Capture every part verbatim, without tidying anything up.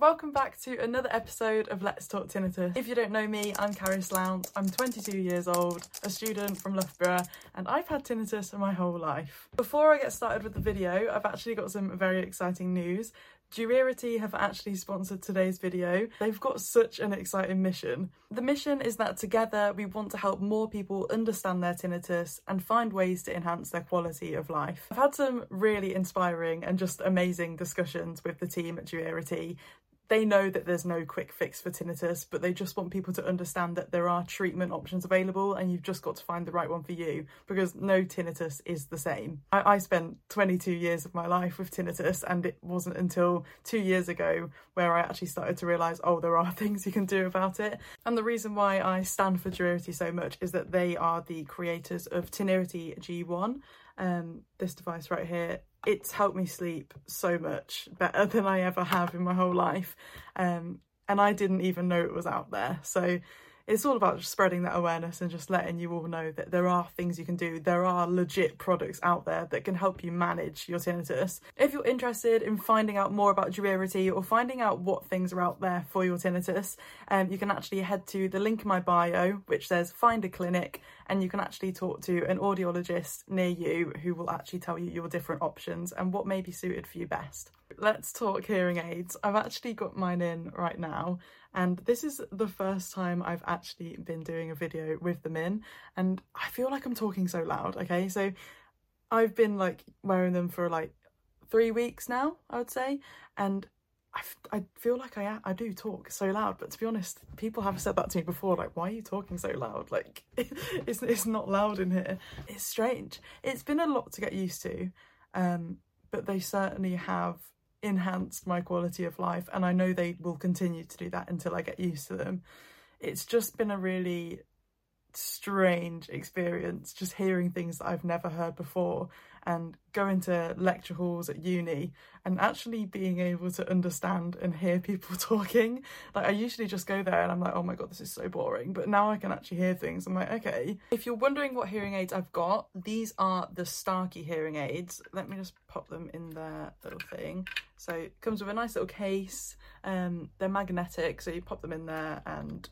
welcome back to another episode of Let's Talk Tinnitus. If you don't know me, I'm Carrie Slount. I'm twenty-two years old, a student from Loughborough, and I've had tinnitus for my whole life. Before I get started with the video, I've actually got some very exciting news. Duality have actually sponsored today's video. They've got such an exciting mission. The mission is that together we want to help more people understand their tinnitus and find ways to enhance their quality of life. I've had some really inspiring and just amazing discussions with the team at Duality. They know that there's no quick fix for tinnitus, but they just want people to understand that there are treatment options available and you've just got to find the right one for you, because no tinnitus is the same. I, I spent twenty-two years of my life with tinnitus, and it wasn't until two years ago where I actually started to realise, oh, there are things you can do about it. And the reason why I stand for Duality so much is that they are the creators of Tinnerity G one. Um, this device right here, it's helped me sleep so much better than I ever have in my whole life, um, and I didn't even know it was out there. So it's all about just spreading that awareness and just letting you all know that there are things you can do. There are legit products out there that can help you manage your tinnitus. If you're interested in finding out more about Duality or finding out what things are out there for your tinnitus, um, you can actually head to the link in my bio which says find a clinic, and you can actually talk to an audiologist near you who will actually tell you your different options and what may be suited for you best. Let's talk hearing aids. I've actually got mine in right now, and this is the first time I've actually been doing a video with them in, and I feel like I'm talking so loud. Okay, so I've been like wearing them for like three weeks now, I would say, and I, I feel like I I do talk so loud, but to be honest, people have said that to me before, like, why are you talking so loud? Like, it's, it's not loud in here. It's strange. It's been a lot to get used to, um, but they certainly have enhanced my quality of life, and I know they will continue to do that until I get used to them. It's just been a really strange experience, just hearing things that I've never heard before, and going to lecture halls at uni and actually being able to understand and hear people talking. Like, I usually just go there and I'm like, oh my god, this is so boring, but now I can actually hear things. I'm like, okay. If you're wondering what hearing aids I've got, these are the Starkey hearing aids. Let me just pop them in their little thing. So it comes with a nice little case. Um, they're magnetic, so you pop them in there and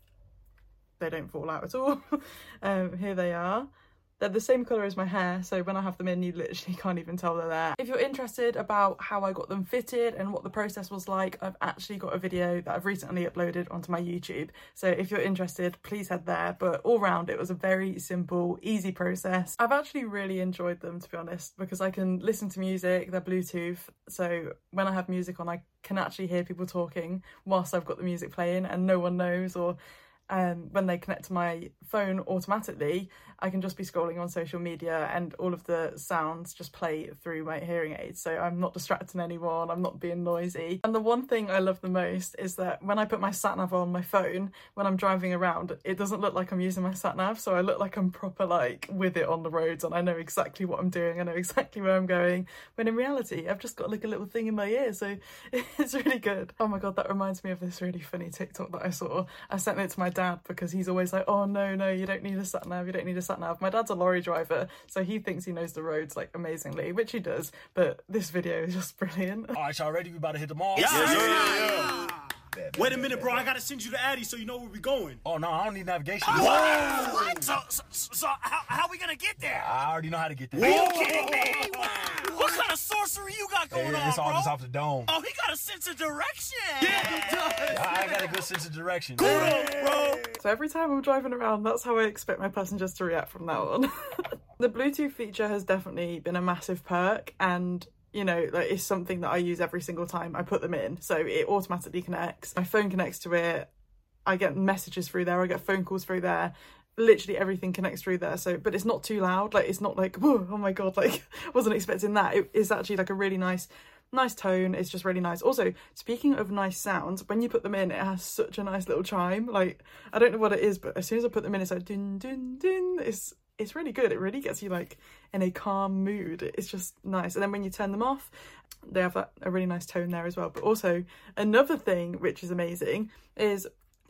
they don't fall out at all. um, here they are. They're the same colour as my hair, so when I have them in, you literally can't even tell they're there. If you're interested about how I got them fitted and what the process was like, I've actually got a video that I've recently uploaded onto my YouTube. So if you're interested, please head there. But all round, it was a very simple, easy process. I've actually really enjoyed them, to be honest, because I can listen to music, they're Bluetooth. So when I have music on, I can actually hear people talking whilst I've got the music playing and no one knows, or Um, when they connect to my phone automatically, I can just be scrolling on social media and all of the sounds just play through my hearing aids. So I'm not distracting anyone, I'm not being noisy. And the one thing I love the most is that when I put my sat-nav on my phone, when I'm driving around, it doesn't look like I'm using my sat-nav. So I look like I'm proper like with it on the roads, and I know exactly what I'm doing, I know exactly where I'm going. When in reality, I've just got like a little thing in my ear. So it's really good. Oh my god, that reminds me of this really funny TikTok that I saw. I sent it to my dad dad because he's always like, oh no no you don't need a sat nav, you don't need a sat nav. My dad's a lorry driver, so he thinks he knows the roads like amazingly, which he does, but this video is just brilliant. All right, y'all ready? We about to hit the mall? Yeah, yeah, yeah, yeah. yeah. Bad, bad, Wait a bad, minute, bad, bro. bad. I gotta send you to Addy so you know where we going. Oh no, I don't need navigation. Whoa! What? So, so, so how, how we gonna get there? I already know how to get there. Are you kidding me? Wow. What kind of sorcery you got going Hey, on, it's all bro? just off the dome. Oh, he got a sense of direction. Yeah, he does. I got a good sense of direction. Kudos, bro. So every time I'm driving around, that's how I expect my passengers to react from now on. The Bluetooth feature has definitely been a massive perk, and you know, like, it's something that I use every single time I put them in. So it automatically connects. My phone connects to it. I get messages through there. I get phone calls through there. Literally everything connects through there. So, but it's not too loud. Like, it's not like, whoa, oh my god, like, wasn't expecting that. It is actually like a really nice, nice tone. It's just really nice. Also, speaking of nice sounds, when you put them in, it has such a nice little chime. Like, I don't know what it is, but as soon as I put them in, it's like dun dun dun. It's it's really good. It really gets you like in a calm mood. It's just nice. And then when you turn them off, they have that, a really nice tone there as well. But also another thing which is amazing is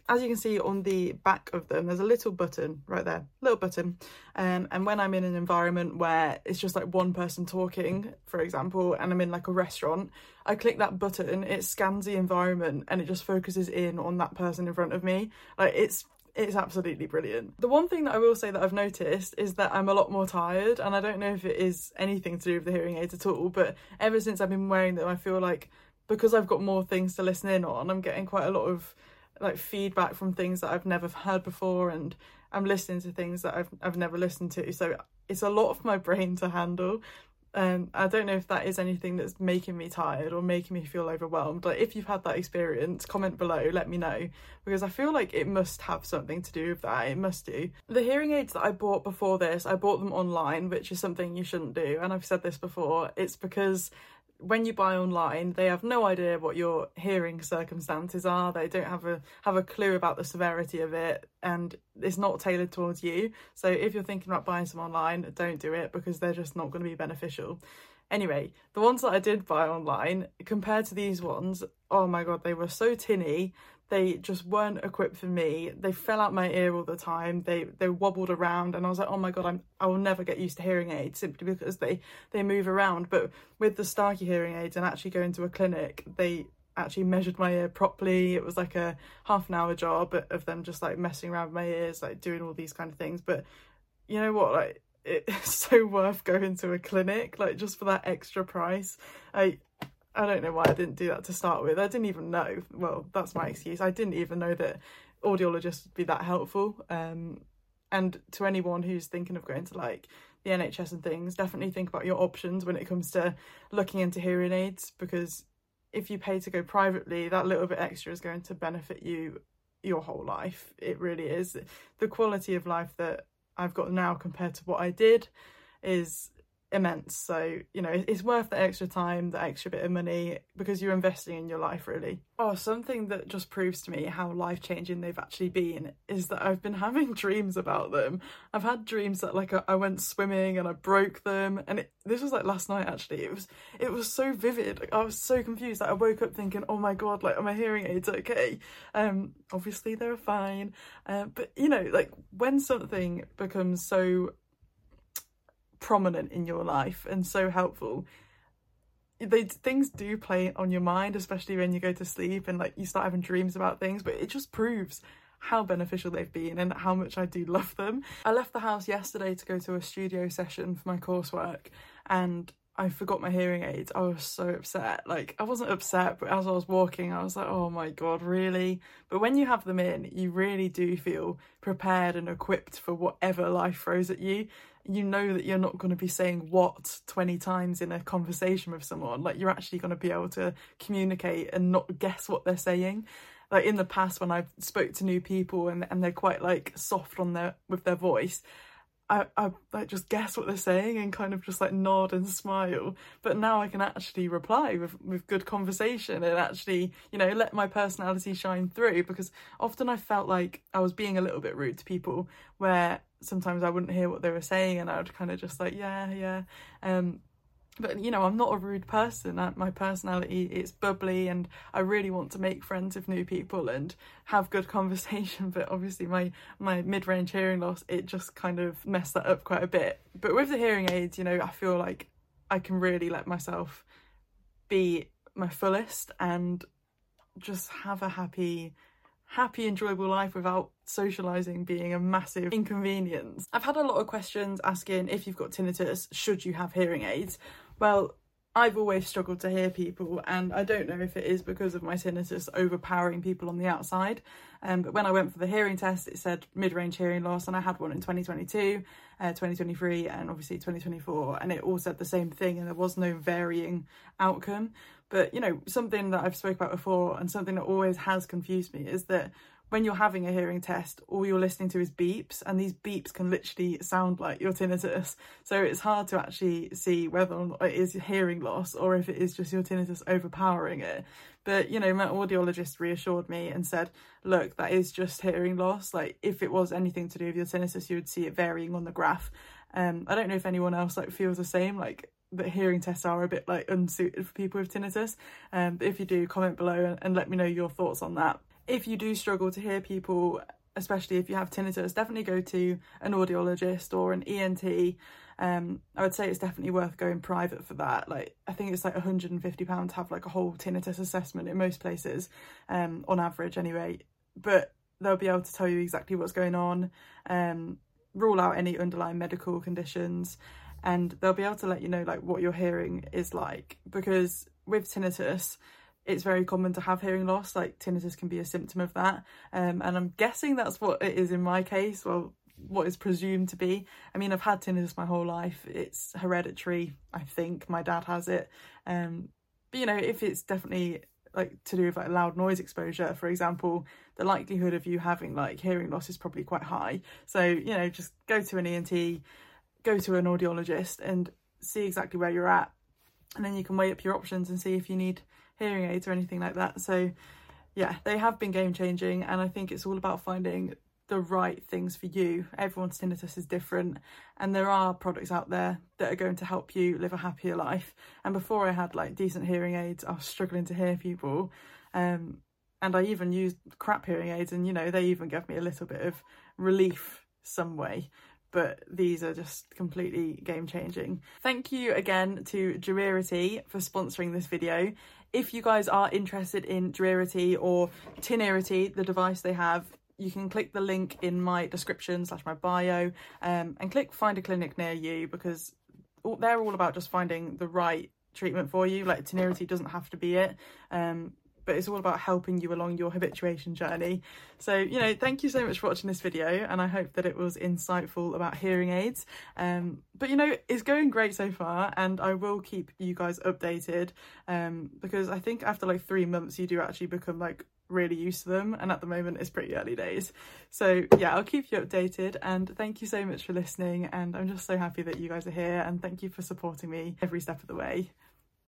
as you can see on the back of them, there's a little button right there, little button. Um, and when I'm in an environment where it's just like one person talking, for example, and I'm in like a restaurant, I click that button, it scans the environment and it just focuses in on that person in front of me. Like it's It's absolutely brilliant. The one thing that I will say that I've noticed is that I'm a lot more tired, and I don't know if it is anything to do with the hearing aids at all, but ever since I've been wearing them, I feel like because I've got more things to listen in on, I'm getting quite a lot of like feedback from things that I've never heard before, and I'm listening to things that I've I've never listened to. So it's a lot of my brain to handle. Um, I don't know if that is anything that's making me tired or making me feel overwhelmed. Like if you've had that experience, comment below, let me know, because I feel like it must have something to do with that. It must do. The hearing aids that I bought before this, I bought them online, which is something you shouldn't do. And I've said this before, it's because when you buy online, they have no idea what your hearing circumstances are. They don't have a have a clue about the severity of it, and it's not tailored towards you. So if you're thinking about buying some online, don't do it, because they're just not going to be beneficial. Anyway, the ones that I did buy online, compared to these ones, oh my god, they were so tinny. They just weren't equipped for me. They fell out my ear all the time. They they wobbled around, and I was like, oh my god, I'm I will never get used to hearing aids simply because they they move around. But with the Starkey hearing aids and actually going to a clinic, they actually measured my ear properly. It was like a half an hour job of them just like messing around with my ears, like doing all these kind of things. But you know what, like it's so worth going to a clinic, like just for that extra price. I I don't know why I didn't do that to start with. I didn't even know. Well, that's my excuse. I didn't even know that audiologists would be that helpful. Um, and to anyone who's thinking of going to like the N H S and things, definitely think about your options when it comes to looking into hearing aids, because if you pay to go privately, that little bit extra is going to benefit you your whole life. It really is. The quality of life that I've got now compared to what I did is immense. So you know, it's worth the extra time, the extra bit of money, because you're investing in your life, really. Oh, something that just proves to me how life-changing they've actually been is that I've been having dreams about them. I've had dreams that like I went swimming and I broke them, and it, this was like last night actually. It was it was so vivid. Like, I was so confused. Like, I woke up thinking, oh my god, like are my hearing aids okay? Um obviously they were fine, uh, but you know, like when something becomes so prominent in your life and so helpful, they things do play on your mind, especially when you go to sleep and like you start having dreams about things. But it just proves how beneficial they've been and how much I do love them. I left the house yesterday to go to a studio session for my coursework, and I forgot my hearing aids. I was so upset. Like, I wasn't upset, but as I was walking, I was like, oh my god, really? But when you have them in, you really do feel prepared and equipped for whatever life throws at you. You know that you're not going to be saying what twenty times in a conversation with someone. Like, you're actually going to be able to communicate and not guess what they're saying. Like in the past, when I've spoke to new people and, and they're quite like soft on their with their voice, I, I like just guess what they're saying and kind of just like nod and smile. But now I can actually reply with, with good conversation and actually, you know, let my personality shine through, because often I felt like I was being a little bit rude to people, where sometimes I wouldn't hear what they were saying and I would kind of just like, yeah, yeah. Um, But, you know, I'm not a rude person. I, my personality is bubbly and I really want to make friends with new people and have good conversation. But obviously my, my mid-range hearing loss, it just kind of messed that up quite a bit. But with the hearing aids, you know, I feel like I can really let myself be my fullest and just have a happy, happy, enjoyable life without socialising being a massive inconvenience. I've had a lot of questions asking if you've got tinnitus, should you have hearing aids? Well, I've always struggled to hear people, and I don't know if it is because of my tinnitus overpowering people on the outside. Um, but when I went for the hearing test, it said mid-range hearing loss, and I had one in twenty twenty-two, uh, twenty twenty-three, and obviously twenty twenty-four, and it all said the same thing, and there was no varying outcome. But, you know, something that I've spoke about before and something that always has confused me is that when you're having a hearing test, all you're listening to is beeps, and these beeps can literally sound like your tinnitus. So it's hard to actually see whether or not it is hearing loss or if it is just your tinnitus overpowering it. But, you know, my audiologist reassured me and said, look, that is just hearing loss. Like, if it was anything to do with your tinnitus, you would see it varying on the graph. Um, I don't know if anyone else like feels the same, like that hearing tests are a bit like unsuited for people with tinnitus. Um, but if you do, comment below and, and let me know your thoughts on that. if you do struggle to hear people, especially if you have tinnitus, definitely go to an audiologist or an E N T. Um, I would say it's definitely worth going private for that. Like, I think it's like one hundred and fifty pounds to have like a whole tinnitus assessment in most places, um, on average anyway. But they'll be able to tell you exactly what's going on, um, rule out any underlying medical conditions, and they'll be able to let you know like what your hearing is like. Because with tinnitus, it's very common to have hearing loss. Like, tinnitus can be a symptom of that, um, and I'm guessing that's what it is in my case. Well, what is presumed to be. I mean, I've had tinnitus my whole life. It's hereditary, I think. My dad has it, um, but you know, if it's definitely like to do with like loud noise exposure, for example, the likelihood of you having like hearing loss is probably quite high. So, you know, just go to an E N T, go to an audiologist and see exactly where you're at, and then you can weigh up your options and see if you need hearing aids or anything like that. So yeah, they have been game changing, and I think it's all about finding the right things for you. Everyone's tinnitus is different, and there are products out there that are going to help you live a happier life. And before I had like decent hearing aids, I was struggling to hear people, um, and I even used crap hearing aids, and you know, they even gave me a little bit of relief some way. But these are just completely game changing. Thank you again to Duirity for sponsoring this video. If you guys are interested in Duirity or Tinirity, the device they have, you can click the link in my description slash my bio, um, and click find a clinic near you, because they're all about just finding the right treatment for you. Like, Tinirity doesn't have to be it, um, but it's all about helping you along your habituation journey. So, you know, thank you so much for watching this video, and I hope that it was insightful about hearing aids. Um, but, you know, it's going great so far, and I will keep you guys updated, um, because I think after like three months you do actually become like really used to them, and at the moment it's pretty early days. So yeah, I'll keep you updated, and thank you so much for listening, and I'm just so happy that you guys are here, and thank you for supporting me every step of the way.